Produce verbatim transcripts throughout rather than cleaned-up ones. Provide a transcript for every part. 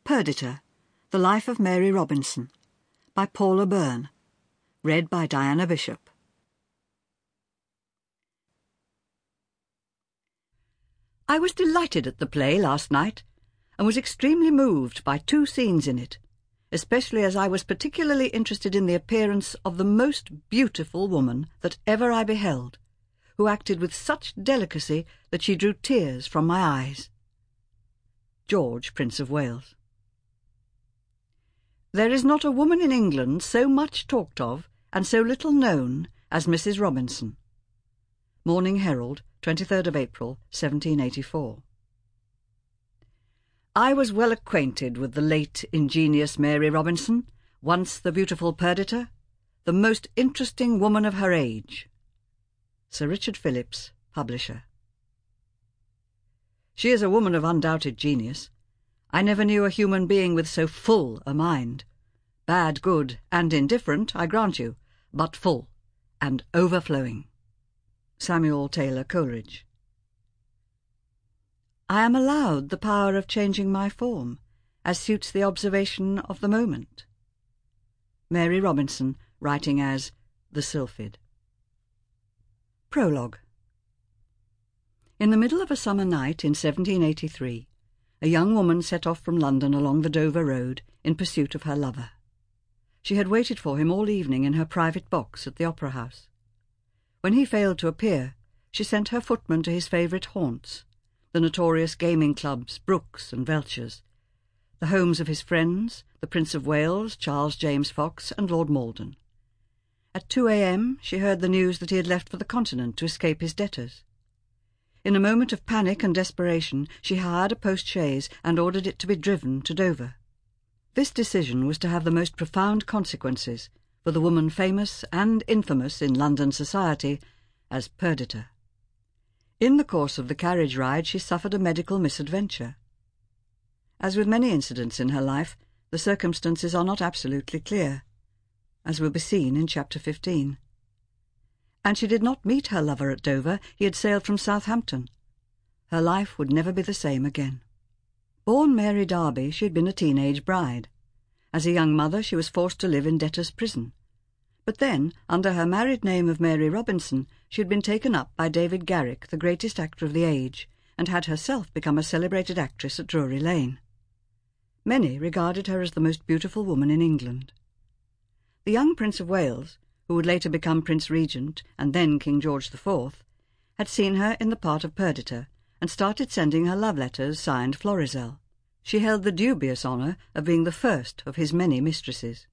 Perdita, The Life of Mary Robinson, by Paula Byrne. Read by Diana Bishop. I was delighted at the play last night, and was extremely moved by two scenes in it, especially as I was particularly interested in the appearance of the most beautiful woman that ever I beheld, who acted with such delicacy that she drew tears from my eyes. George, Prince of Wales. There is not a woman in England so much talked of and so little known as Missus Robinson. Morning Herald, twenty-third of April, seventeen eighty-four. I was well acquainted with the late ingenious Mary Robinson, once the beautiful Perdita, the most interesting woman of her age. Sir Richard Phillips, Publisher. She is a woman of undoubted genius. I never knew a human being with so full a mind. Bad, good, and indifferent, I grant you, but full and overflowing. Samuel Taylor Coleridge. I am allowed the power of changing my form, as suits the observation of the moment. Mary Robinson, writing as the Sylphid. Prologue. In the middle of a summer night in seventeen eighty-three, a young woman set off from London along the Dover Road in pursuit of her lover. She had waited for him all evening in her private box at the Opera House. When he failed to appear, she sent her footman to his favourite haunts, the notorious gaming clubs, Brooks and Welch's, the homes of his friends, the Prince of Wales, Charles James Fox, and Lord Malden. At two a m she heard the news that he had left for the Continent to escape his debtors. In a moment of panic and desperation, she hired a post-chaise and ordered it to be driven to Dover. This decision was to have the most profound consequences for the woman famous and infamous in London society as Perdita. In the course of the carriage ride she suffered a medical misadventure. As with many incidents in her life, the circumstances are not absolutely clear, as will be seen in chapter fifteen. And she did not meet her lover at Dover. He had sailed from Southampton. Her life would never be the same again. Born Mary Darby, she had been a teenage bride. As a young mother she was forced to live in debtor's prison. But then, under her married name of Mary Robinson, she had been taken up by David Garrick, the greatest actor of the age, and had herself become a celebrated actress at Drury Lane. Many regarded her as the most beautiful woman in England. The young Prince of Wales, who would later become Prince Regent and then King George the Fourth, had seen her in the part of Perdita and started sending her love letters signed Florizel. She held the dubious honour of being the first of his many mistresses.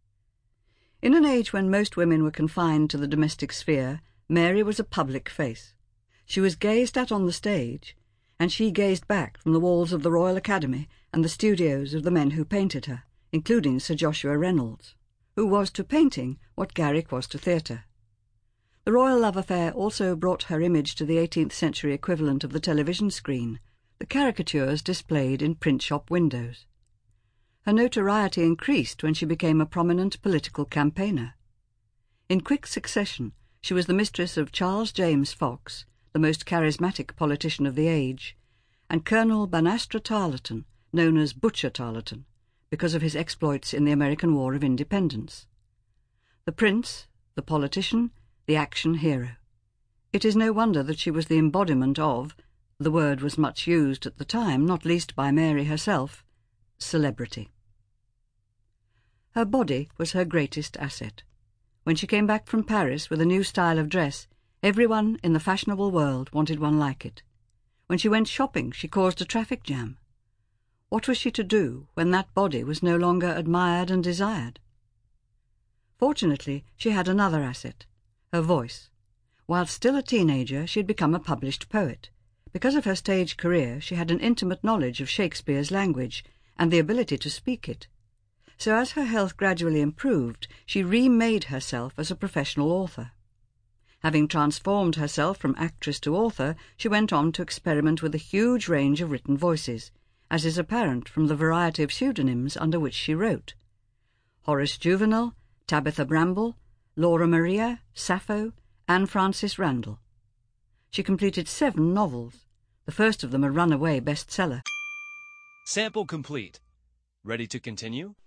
In an age when most women were confined to the domestic sphere, Mary was a public face. She was gazed at on the stage, and she gazed back from the walls of the Royal Academy and the studios of the men who painted her, including Sir Joshua Reynolds, who was to painting what Garrick was to theatre. The royal love affair also brought her image to the eighteenth century equivalent of the television screen, the caricatures displayed in print-shop windows. Her notoriety increased when she became a prominent political campaigner. In quick succession, she was the mistress of Charles James Fox, the most charismatic politician of the age, and Colonel Banastra Tarleton, known as Butcher Tarleton, because of his exploits in the American War of Independence. The prince, the politician, the action hero. It is no wonder that she was the embodiment of, the word was much used at the time, not least by Mary herself, celebrity. Her body was her greatest asset. When she came back from Paris with a new style of dress, everyone in the fashionable world wanted one like it. When she went shopping, she caused a traffic jam. What was she to do when that body was no longer admired and desired? Fortunately, she had another asset, her voice. While still a teenager, she had become a published poet. Because of her stage career, she had an intimate knowledge of Shakespeare's language and the ability to speak it. So as her health gradually improved, she remade herself as a professional author. Having transformed herself from actress to author, she went on to experiment with a huge range of written voices, as is apparent from the variety of pseudonyms under which she wrote. Horace Juvenal, Tabitha Bramble, Laura Maria, Sappho, Anne Frances Randall. She completed seven novels, the first of them a runaway bestseller. Sample complete. Ready to continue?